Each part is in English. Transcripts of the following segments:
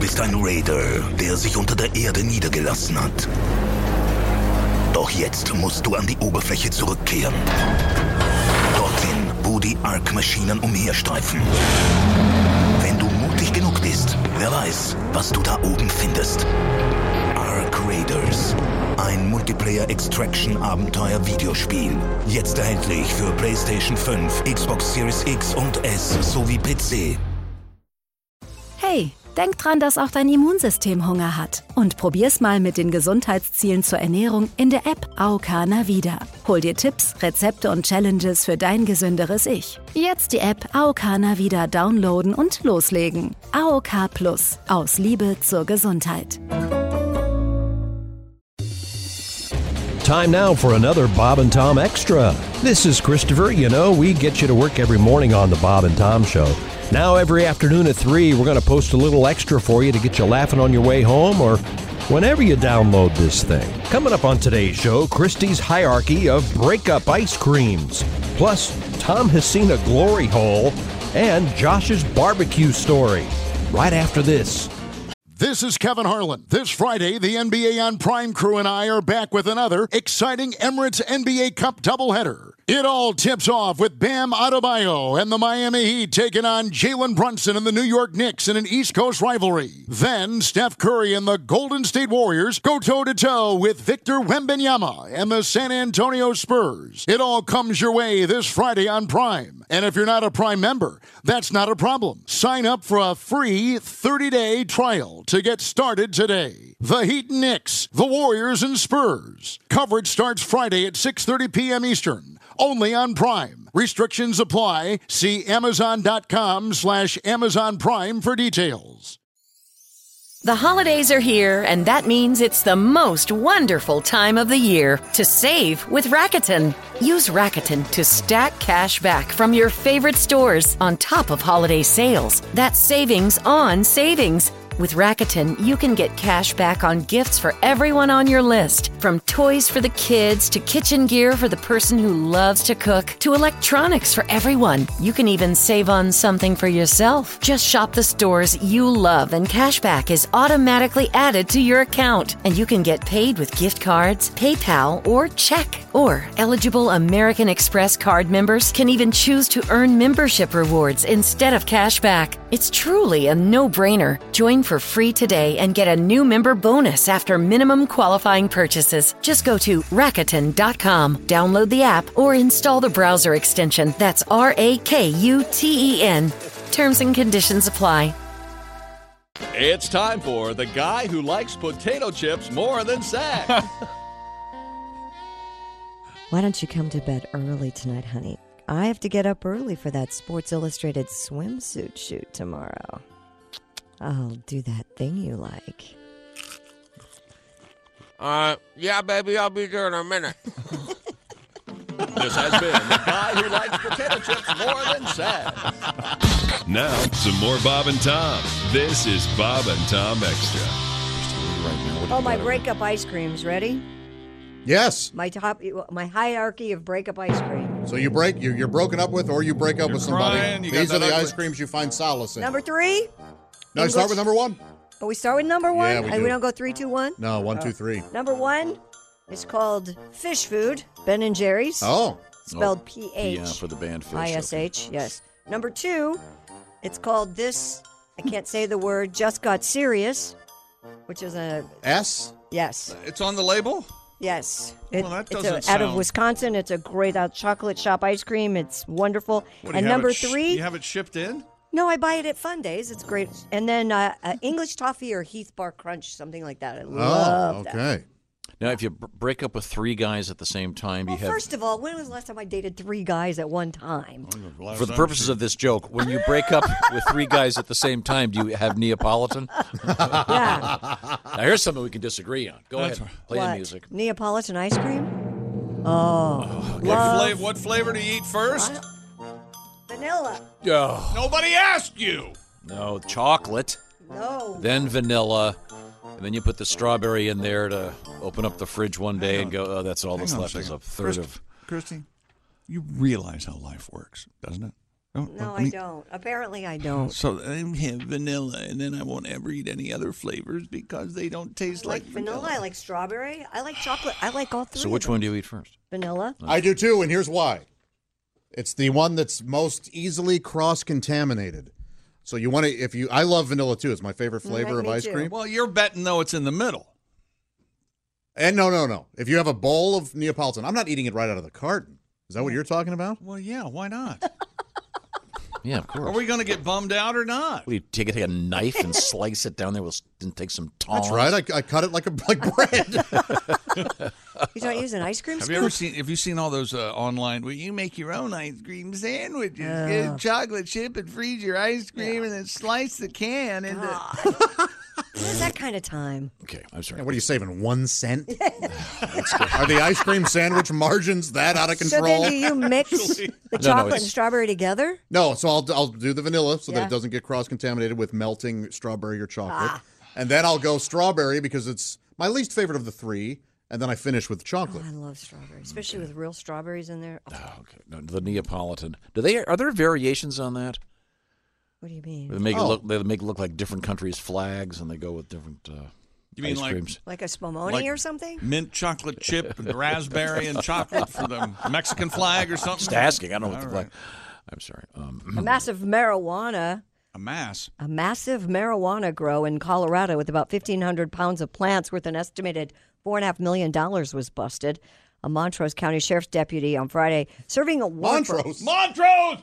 bist ein Raider, der sich unter der Erde niedergelassen hat. Doch jetzt musst du an die Oberfläche zurückkehren. Dorthin, wo die Ark-Maschinen umherstreifen. Wenn du mutig genug bist, wer weiß, was du da oben findest. Ark Raiders. Ein Multiplayer-Extraction-Abenteuer-Videospiel. Jetzt erhältlich für PlayStation 5, Xbox Series X und S sowie PC. Hey, denk dran, dass auch dein Immunsystem Hunger hat. Und probier's mal mit den Gesundheitszielen zur Ernährung in der App AOK Navida. Hol dir Tipps, Rezepte und Challenges für dein gesünderes Ich. Jetzt die App AOK Navida downloaden und loslegen. AOK Plus. Aus Liebe zur Gesundheit. Time now for another Bob and Tom Extra. This is Christopher. You know, we get you to work every morning on the Bob and Tom Show. Now every afternoon at 3, we're going to post a little extra for you to get you laughing on your way home or whenever you download this thing. Coming up on today's show, Christy's hierarchy of breakup ice creams. Plus, Tom has seen a glory hole and Josh's barbecue story. Right after this. This is Kevin Harlan. This Friday, the NBA on Prime crew and I are back with another exciting Emirates NBA Cup doubleheader. It all tips off with Bam Adebayo and the Miami Heat taking on Jalen Brunson and the New York Knicks in an East Coast rivalry. Then Steph Curry and the Golden State Warriors go toe-to-toe with Victor Wembanyama and the San Antonio Spurs. It all comes your way this Friday on Prime. And if you're not a Prime member, that's not a problem. Sign up for a free 30-day trial to get started today. The Heat and Knicks, the Warriors and Spurs. Coverage starts Friday at 6:30 p.m. Eastern. Only on Prime. Restrictions apply. See Amazon.com/Amazon Prime for details. The holidays are here, and that means it's the most wonderful time of the year to save with Rakuten. Use Rakuten to stack cash back from your favorite stores on top of holiday sales. That's savings on savings. With Rakuten, you can get cash back on gifts for everyone on your list. From toys for the kids to kitchen gear for the person who loves to cook to electronics for everyone. You can even save on something for yourself. Just shop the stores you love and cash back is automatically added to your account. And you can get paid with gift cards, PayPal, or check. Or eligible American Express card members can even choose to earn membership rewards instead of cash back. It's truly a no-brainer. Join for free today and get a new member bonus after minimum qualifying purchases. Just go to Rakuten.com, download the app, or install the browser extension. That's Rakuten. Terms and conditions apply. It's time for the guy who likes potato chips more than sad. Why don't you come to bed early tonight, honey? I have to get up early for that Sports Illustrated swimsuit shoot tomorrow. I'll do that thing you like. Yeah, baby, I'll be there in a minute. This has been the guy who likes potato chips more than sad. Now, some more Bob and Tom. This is Bob and Tom Extra. Oh, my breakup ice creams. Ready? Yes. My hierarchy of breakup ice cream. So you're broken up with, or you break up with somebody. These are the ice creams you find solace in. Number 3. No, start with number 1. Oh, we start with number 1? Yeah, we do. We don't go 3, 2, 1? No, 1, 2, 3. Number 1 is called Fish Food, Ben & Jerry's. Oh. Spelled P-H. Yeah, for the band Fish. I-S-H, yes. Number 2, it's called this, I can't say the word, Just Got Serious, which is a... S? Yes. It's on the label? Yes. Well, that doesn't out of Wisconsin. It's a great chocolate shop ice cream. It's wonderful. And number 3... you have it shipped in? No, I buy it at Fun Days. It's great. And then English Toffee or Heath Bar Crunch, something like that. I love that. Okay. Now, if you break up with 3 guys at the same time, you have... First of all, when was the last time I dated 3 guys at one time? For the purposes of this joke, when you break up with 3 guys at the same time, do you have Neapolitan? Yeah. Now, here's something we can disagree on. Go ahead. Play the music. Neapolitan ice cream? Oh. What flavor do you eat first? Vanilla. Oh. Nobody asked you. No, chocolate. No. Then vanilla. And then you put the strawberry in there to open up the fridge one day and go, oh, that's all that's left is a third of... Christy, you realize how life works, doesn't it? No, I don't. Apparently, I don't. So I have vanilla, and then I won't ever eat any other flavors because they don't taste like vanilla. I like strawberry. I like chocolate. I like all three. So which one do you eat first? Vanilla. I do too, and here's why. It's the one that's most easily cross-contaminated. So you want to, I love vanilla too. It's my favorite flavor of ice cream. Well, you're betting though it's in the middle. And no. If you have a bowl of Neapolitan, I'm not eating it right out of the carton. Is that what you're talking about? Well, yeah. Why not? Yeah, of course. Are we going to get bummed out or not? What, do you take a knife and slice it down there? We'll take some tongs. That's right. I cut it like bread. You don't use an ice cream scoop? Have you seen all those online where you make your own ice cream sandwiches? Get a chocolate chip and freeze your ice cream and then slice the can into... Where's that kind of time? Okay, I'm sorry. What are you saving, 1 cent? Are the ice cream sandwich margins that out of control? So then do you mix the chocolate and strawberry together? No, so I'll do the vanilla so that it doesn't get cross-contaminated with melting strawberry or chocolate. And then I'll go strawberry because it's my least favorite of the three. And then I finish with chocolate. Oh, I love strawberries, especially with real strawberries in there. Oh, okay. No, the Neapolitan. Are there variations on that? What do you mean? They make it look like different countries' flags, and they go with different you mean ice creams. Like a Spumoni or something? Mint chocolate chip and raspberry and chocolate for the Mexican flag or something? Just asking. I don't know what the flag. I'm sorry. A massive marijuana. A massive marijuana grow in Colorado with about 1,500 pounds of plants worth an estimated $4.5 million was busted. A Montrose County Sheriff's deputy on Friday serving a warrant. Montrose!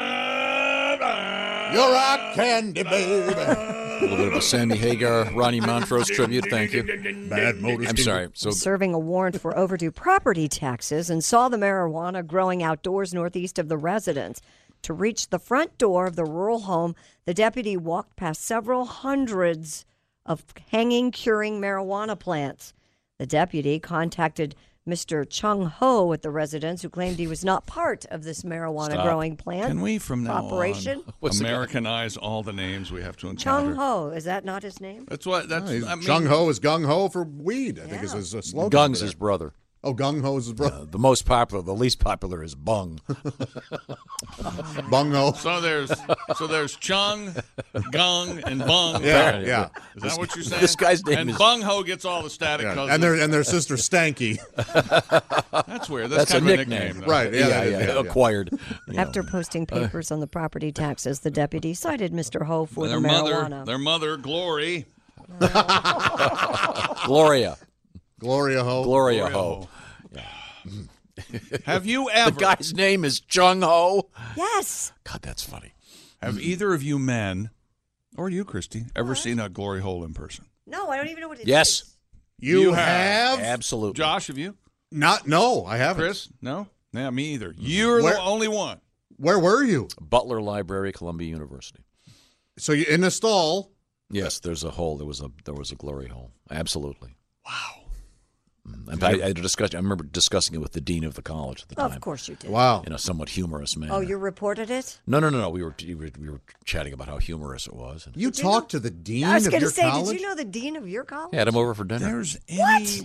You're rock candy, baby. A little bit of a Sammy Hagar, Ronnie Montrose tribute. Thank you. Bad motor. I'm sorry. So serving a warrant for overdue property taxes and saw the marijuana growing outdoors northeast of the residence. To reach the front door of the rural home, the deputy walked past several hundreds of hanging, curing marijuana plants. The deputy contacted Mr. Chung Ho at the residence, who claimed he was not part of this marijuana growing plant. Can we, from now operation? on, Americanize all the names we have to encounter? Chung Ho, is that not his name? That's what. Chung Ho is gung ho for weed. I think is his slogan. Gung's his brother. Oh, gung ho is his brother. The most popular, the least popular is Bung. Bung ho. So there's Chung, Gung, and Bung. Yeah. Is that what you're saying? This guy's name is Bung Ho gets all the static. Yeah. And their sister Stanky. That's weird. That's kind a of nickname. Right. Yeah. Acquired. After posting papers on the property taxes, the deputy cited Mr. Ho for the marijuana. Their mother, Glory. Gloria Ho. Gloria Ho. Yeah. Have you ever... The guy's name is Chung Ho? Yes. God, that's funny. Have either of you men, or you, Christy, ever seen a glory hole in person? No, I don't even know what it is. Yes. You have? Absolutely. Josh, have you? No, I haven't. Chris? No? Yeah, me either. You're the only one. Where were you? Butler Library, Columbia University. So you're in a stall? Yes, there's a hole. There was a glory hole. Absolutely. Wow. I remember discussing it with the dean of the college at the time. Of course you did. Wow. In a somewhat humorous manner. Oh, you reported it? No. We were chatting about how humorous it was. You talked to the dean of your college? I was going to say, did you know the dean of your college? Yeah, had him over for dinner. There's any...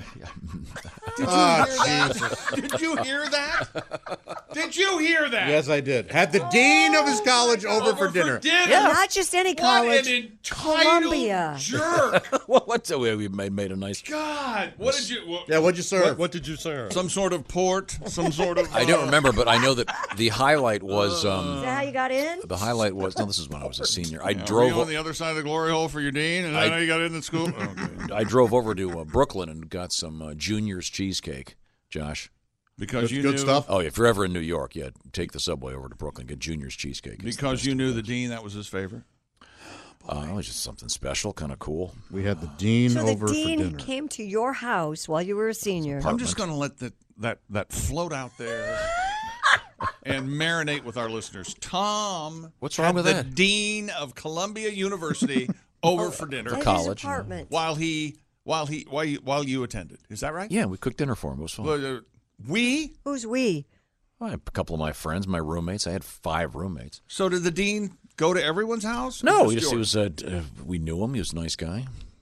What? Did you hear that? Did you hear that? Yes, I did. Had the dean of his college over for dinner. Yeah. Not just any college. What an entitled Columbia. jerk. What's the way we made a nice... God. What did you... Yeah, what'd you serve? What did you serve? Some sort of port? Some sort of... I don't remember, but I know that the highlight was... Is that how you got in? The highlight was... No, this is when I was a senior. I Were drove... you on the other side of the glory hole for your dean? And that's how you got into school? Okay. I drove over to Brooklyn and got some Junior's cheesecake, Josh. Because you good knew... stuff. Oh, yeah, if you're ever in New York, take the subway over to Brooklyn, get Junior's cheesecake. Because you knew the dean, that was his favorite? It was just something special, kind of cool. We had the dean over the dean for dinner. came to your house while you were a senior. I'm just going to let that float out there and marinate with our listeners. Tom, what's wrong with the that? Dean of Columbia University over for dinner, At college, his apartment. while you attended. Is that right? Yeah, we cooked dinner for him. It was fun. Who's we? Well, a couple of my friends, my roommates. I had 5 roommates. So did the dean go to everyone's house? No, he was. We knew him. He was a nice guy.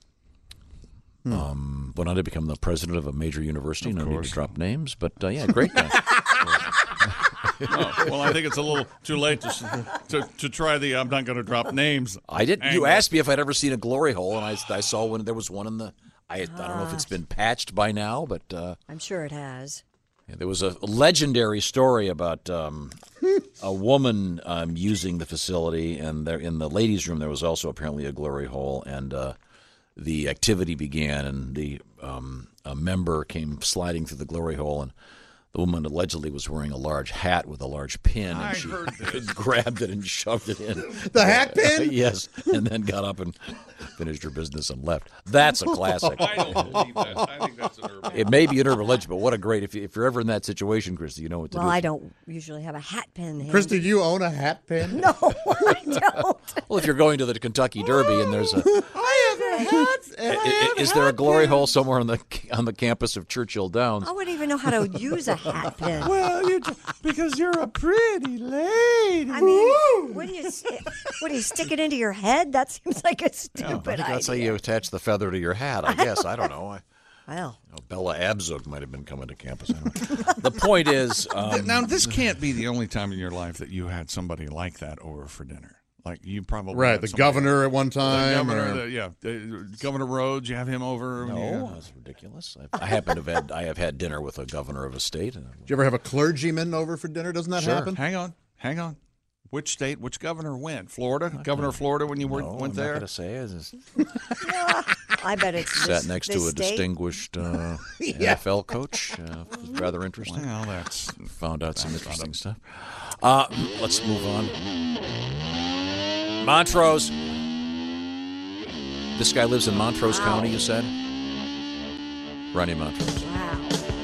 Went on to become the president of a major university. No need to drop names, but yeah, great guy. Well, I think it's a little too late to try the I'm not going to drop names. I did. angle. You asked me if I'd ever seen a glory hole, and I saw one. There was one in the. I don't know if it's been patched by now, but I'm sure it has. there was a legendary story about a woman using the facility, and there in the ladies' room there was also apparently a glory hole, and the activity began, and a member came sliding through the glory hole, and the woman allegedly was wearing a large hat with a large pin, and she grabbed it and shoved it in. The hat pin? Yes, and then got up and finished her business and left. That's a classic. I don't believe that. I think that's an urban. It may be an urban legend, but what a great, if you're ever in that situation, Christy, you know what to do. Well, I don't usually have a hat pin. handy. Christy, do you own a hat pin? No, I don't. Well, if you're going to the Kentucky Derby and there's a... I have a hat. Is there a glory hole somewhere on the campus of Churchill Downs? I wouldn't even know how to use a hat pin. Well, because you're a pretty lady. I mean, what do you stick it into your head? That seems like a stupid idea. That's how you attach the feather to your hat, I guess. I don't know. Well, Bella Abzug might have been coming to campus. I don't know. The point is... now, this can't be the only time in your life that you had somebody like that over for dinner. Like you probably Right, had the somebody- governor at one time. Governor Rhodes. You have him over. No, that's ridiculous. I have had dinner with a governor of a state. Did you ever have a clergyman over for dinner? Doesn't that Sure. happen? Hang on. Which state? Which governor went? Florida? Governor of Florida when you went I'm there? not going to say it. I bet it's Sat next to this a state. distinguished NFL coach. It was rather interesting. Well, that's Found out some interesting stuff. Let's move on. Montrose. This guy lives in Montrose County, you said? Ronnie Montrose. Wow.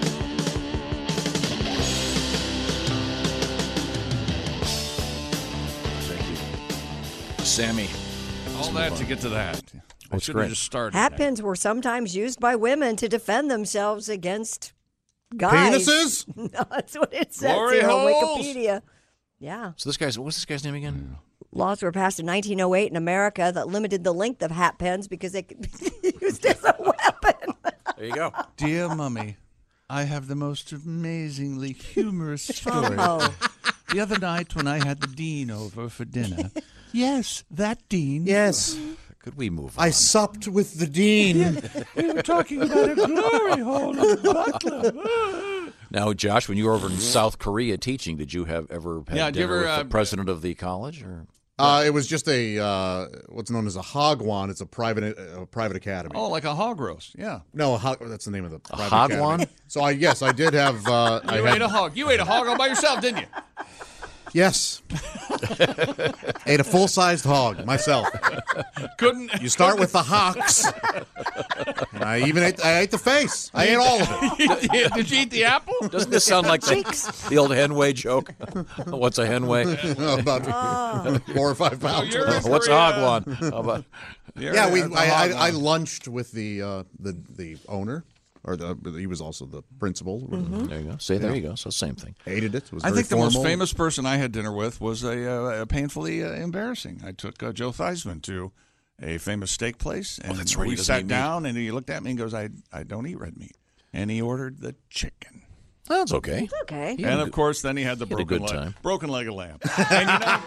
Thank you. Sammy. all that to get to that. I That's should great. have just started. Hat there. pins were sometimes used by women to defend themselves against guys. Penises? No, that's what it says Glory here on holes. Wikipedia. Yeah. So what's this guy's name again? Laws were passed in 1908 in America that limited the length of hat pins because they could be used as a weapon. There you go. Dear Mummy, I have the most amazingly humorous story. Oh. The other night when I had the dean over for dinner. Yes, that dean. Yes. Could we move on? I supped with the dean. We were talking about a glory hole in Butler. Now, Josh, when you were over in South Korea teaching, did you ever have dinner with the president of the college? Or? It was just a what's known as a hagwon. It's a private academy. Oh, like a hog roast. Yeah. No, that's the name of the private hagwon? academy. So I did have. You ate a hog. You ate a hog all by yourself, didn't you? Yes. Ate a full-sized hog myself. Couldn't. You start with the hocks. And I ate the face. I ate all of it. Did you eat the apple? Doesn't this sound like the old Henway joke? What's a Henway? About 4 or 5 pounds. What's a hogwon? How about? Yeah, I lunched with the owner. Or he was also the principal. Mm-hmm. There you go. See, there you go. So same thing. Hated it. It was I very think the most formal. famous person I had dinner with was a painfully embarrassing. I took Joe Theismann to a famous steak place, and that's right, he we doesn't sat eat down, and he looked at me and goes, "I don't eat red meat," and he ordered the chicken. That's okay. Okay. And of course, then he had the He had a broken good leg, time. broken leg of lamb. And you know,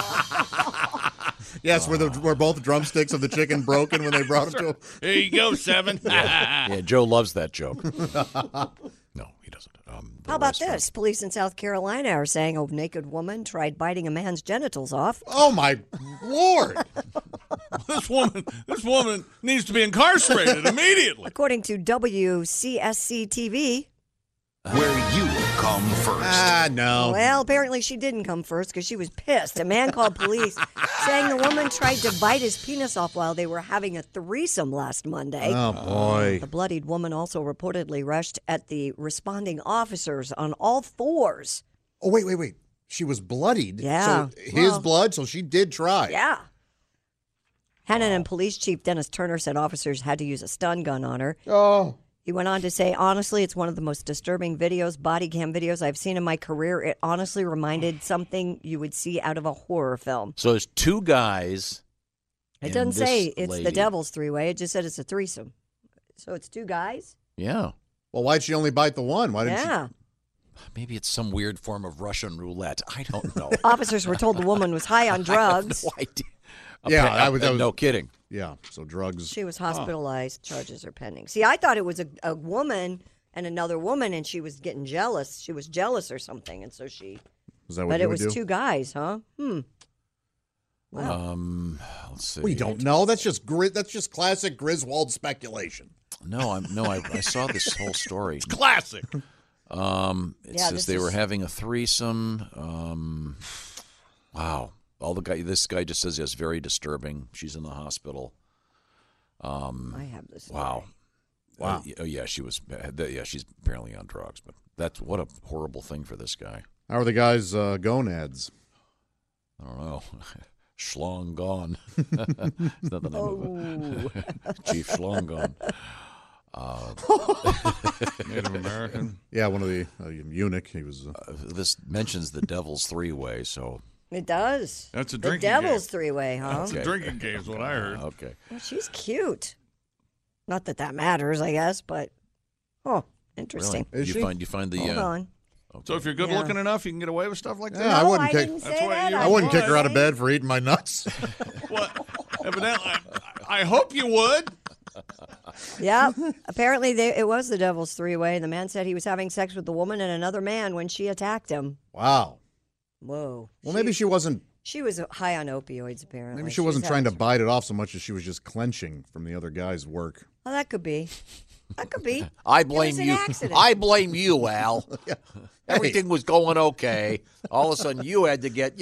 Yes, were both drumsticks of the chicken broken when they brought it to him? here you go, Seven. Yeah, Joe loves that joke. No, he doesn't. How about this? Police in South Carolina are saying a naked woman tried biting a man's genitals off. Oh, my Lord. This woman needs to be incarcerated immediately. According to WCSC TV, Where you come first. No. well, apparently she didn't come first because she was pissed. A man called police saying the woman tried to bite his penis off while they were having a threesome last Monday. Oh, boy. The bloodied woman also reportedly rushed at the responding officers on all fours. Oh, wait. She was bloodied. Yeah. So his blood, so she did try. Yeah. Hannon Police Chief Dennis Turner said officers had to use a stun gun on her. Oh. He went on to say, honestly, it's one of the most disturbing body cam videos I've seen in my career. It honestly reminded something you would see out of a horror film. So there's two guys. It doesn't say it's lady. the devil's three-way. It just said it's a threesome. So it's two guys? Yeah. Well, why'd she only bite the one? Why didn't Yeah. Maybe it's some weird form of Russian roulette. I don't know. Officers were told the woman was high on drugs. I have no idea. Yeah, I was no kidding. Yeah, so drugs. She was hospitalized. Charges are pending. See, I thought it was a woman and another woman, and she was getting jealous. She was jealous or something, and so she. Is that what but you it would was do? two guys, huh? Wow. Let's see. We don't know. That's just classic Griswold speculation. No, I saw this whole story. It's classic. It says they were having a threesome. Wow. This guy just says it's very disturbing. She's in the hospital. I have this. Wow. Wow. Yeah, she was. Yeah, she's apparently on drugs. But what a horrible thing for this guy. How are the guys' gonads? I don't know. Schlong gone. Is that the name of it? Chief Schlong gone. Native American. Yeah, one of the eunuch. He was. This mentions the Devil's Three-Way, so. It does. That's a the drinking Devil's game. Three-Way, huh? That's a drinking game is what I heard. Okay. Well, she's cute. Not that matters, I guess, but interesting. Is she? You find the. Hold on. Okay. So if you're good looking enough, you can get away with stuff like that? Yeah, I No, wouldn't kick. didn't say That's what that. you- I wouldn't kick her out of bed for eating my nuts. Well, evidently, I hope you would. Yeah. Apparently, it was the Devil's Three-Way. The man said he was having sex with the woman and another man when she attacked him. Wow. Whoa. Well, maybe she wasn't. She was high on opioids, apparently. Maybe she wasn't trying to bite it off so much as she was just clenching from the other guy's work. Oh, that could be. That could be. I It blame was an you. accident. I blame you, Al. Everything was going okay. All of a sudden, you had to get,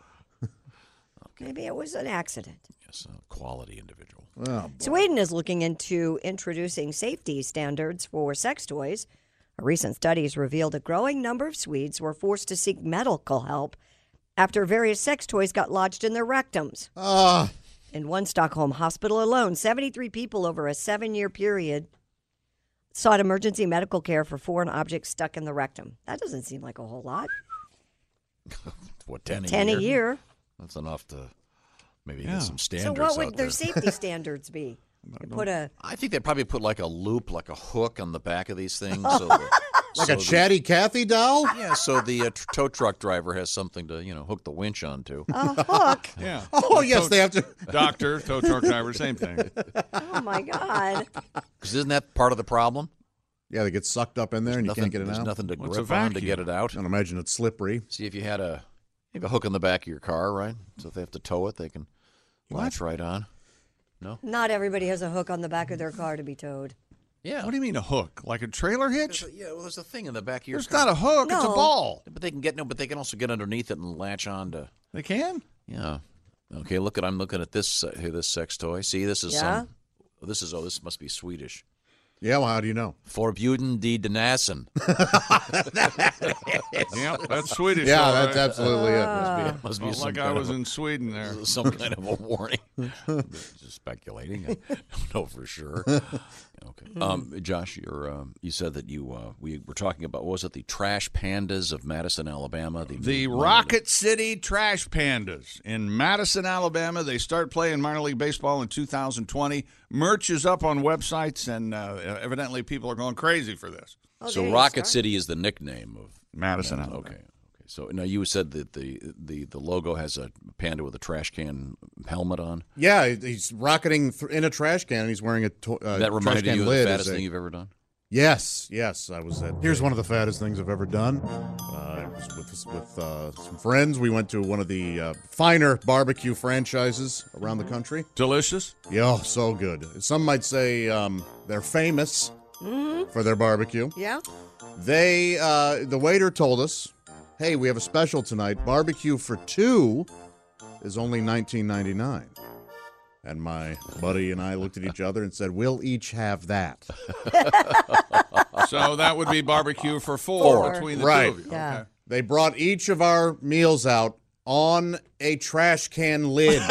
Maybe it was an accident. Yes, a quality individual. Oh, boy. Sweden is looking into introducing safety standards for sex toys. A recent study has revealed a growing number of Swedes were forced to seek medical help after various sex toys got lodged in their rectums. In one Stockholm hospital alone, 73 people over a 7-year period sought emergency medical care for foreign objects stuck in the rectum. That doesn't seem like a whole lot. What, 10 a 10 year? a year. That's enough to maybe get some So standards what out would their there. safety standards be? You put a I think they'd probably put like a loop, like a hook on the back of these things. So Like a Chatty Cathy doll? Yeah, so the tow truck driver has something to, hook the winch onto. a hook. Yeah. Oh, yes, they have to. Doctor, tow truck driver, same thing. Oh my God. Because isn't that part of the problem? Yeah, they get sucked up in there and you can't get it There's out. nothing to What's a grip on to vacuum? get it out. I don't imagine it's slippery. See, if you have a hook in the back of your car, right? So if they have to tow it, they can latch right on. No? Not everybody has a hook on the back of their car to be towed. Yeah. What do you mean a hook? Like a trailer hitch? There's a thing in the back of your There's car. not a hook. It's a No. ball. But they can also get underneath it and latch on to. They can? Yeah. Okay. I'm looking at this this sex toy. See, this is Yeah? this must be Swedish. Yeah, well, how do you know? Forbuden die Denassen. Yeah, that's Swedish. Yeah, all that's right. absolutely it. Must be Felt some like I kind was of in Sweden there. some kind of a warning. Just speculating. I don't know for sure. Okay. Josh, you said that we were talking about, what was it, the Trash Pandas of Madison, Alabama? The Rocket City Trash Pandas in Madison, Alabama. They start playing minor league baseball in 2020. Merch is up on websites, and evidently people are going crazy for this. Oh, there So you Rocket start. City is the nickname of Madison, Alabama. Okay. So now you said that the logo has a panda with a trash can helmet on. Yeah, he's rocketing in a trash can and he's wearing a That reminded trash can you of the lid fattest as a- thing you've ever done? Yes, I was at. Here's one of the fattest things I've ever done. I was with some friends. We went to one of the finer barbecue franchises around the country. Delicious. Yeah, oh, so good. Some might say they're famous for their barbecue. Yeah? The waiter told us, "Hey, we have a special tonight. Barbecue for two is only $19.99." And my buddy and I looked at each other and said, "We'll each have that." So that would be barbecue for four between the Right. two of you. Yeah. Okay. They brought each of our meals out on a trash can lid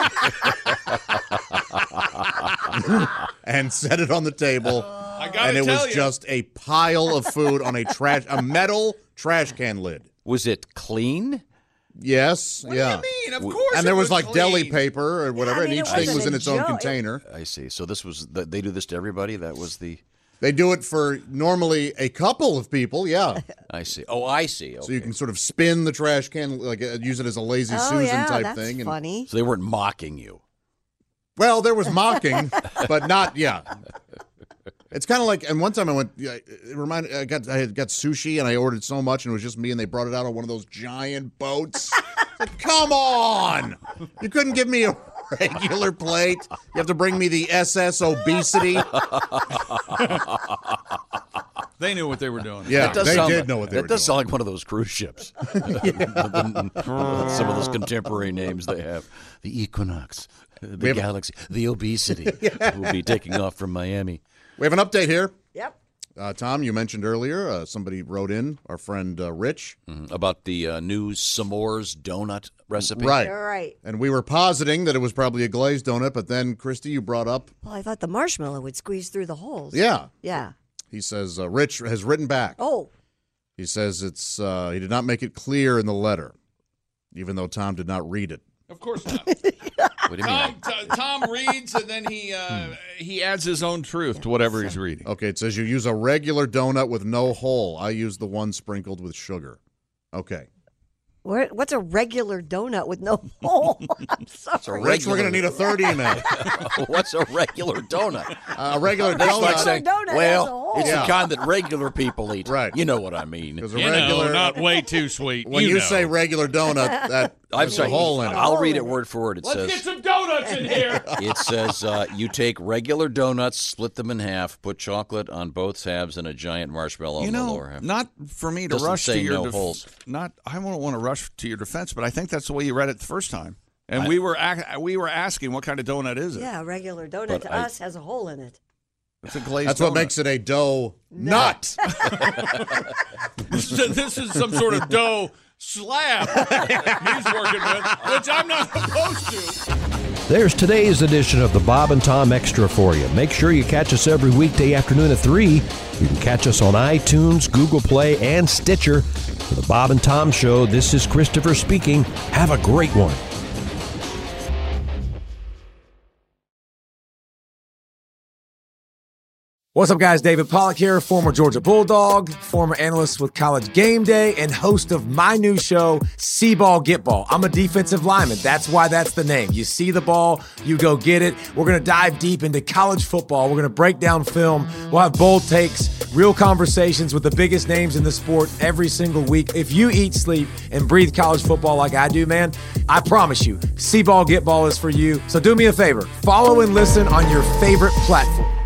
and set it on the table. I gotta And it tell was you, just a pile of food on a metal trash can lid. Was it clean? Yes, what yeah. do you mean? Of course And there it was like deli clean. paper or whatever, I mean, and each it thing wasn't was in a its own joke. container. I see. So this was they do this to everybody. That was the They do it for normally a couple of people, yeah. I see. Oh, I see. Okay. So you can sort of spin the trash can, like use it as a lazy Susan type that's thing. Funny. So they weren't mocking you. Well, there was mocking, but not, It's kind of like, and one time I went, I had got sushi and I ordered so much and it was just me and they brought it out on one of those giant boats. Like, come on! You couldn't give me a regular plate. You have to bring me the SS obesity. They knew what they were doing. Yeah, they did know what they were doing. That does sound like one of those cruise ships. Some of those contemporary names they have. The Equinox, the Galaxy, the Obesity will be taking off from Miami. We have an update here. Yep. Tom, you mentioned earlier, somebody wrote in, our friend Rich. About the new s'mores donut recipe. Right. All right. And we were positing that it was probably a glazed donut, but then, Christy, you brought up. Well, I thought the marshmallow would squeeze through the holes. Yeah. Yeah. He says, Rich has written back. Oh. He says he did not make it clear in the letter, even though Tom did not read it. Of course not. What do you mean? Tom reads and then he adds his own truth to whatever he's reading. Okay, it says you use a regular donut with no hole. I use the one sprinkled with sugar. Okay. What's a regular donut with no hole? I'm sorry. Rich, we're going to need a third email. What's a regular donut? A regular That's donut. like saying, donut well, it's Yeah. the kind that regular people eat. Right. You know what I mean. Because a regular, not way too sweet. when you say regular donut, that I'm has sorry. a hole in it. I'll read it word for word. It Let's says, get some donuts in here. It says you take regular donuts, split them in half, put chocolate on both halves, and a giant marshmallow on the lower half. Not for me to Doesn't rush say to your no holes. I don't want to rush to your defense, but I think that's the way you read it the first time. And we were asking what kind of donut is it? Yeah, a regular donut But to us has a hole in it. It's a glazed That's donut. what makes it a dough nut. This is some sort of dough slab he's working with, which I'm not opposed to. There's today's edition of the Bob and Tom Extra for you. Make sure you catch us every weekday afternoon at 3. You can catch us on iTunes, Google Play, and Stitcher. For the Bob and Tom Show, this is Christopher speaking. Have a great one. What's up, guys? David Pollack here, former Georgia Bulldog, former analyst with College Game Day, and host of my new show, See Ball, Get Ball. I'm a defensive lineman. That's why that's the name. You see the ball, you go get it. We're going to dive deep into college football. We're going to break down film. We'll have bold takes, real conversations with the biggest names in the sport every single week. If you eat, sleep, and breathe college football like I do, man, I promise you, See Ball, Get Ball is for you. So do me a favor. Follow and listen on your favorite platform.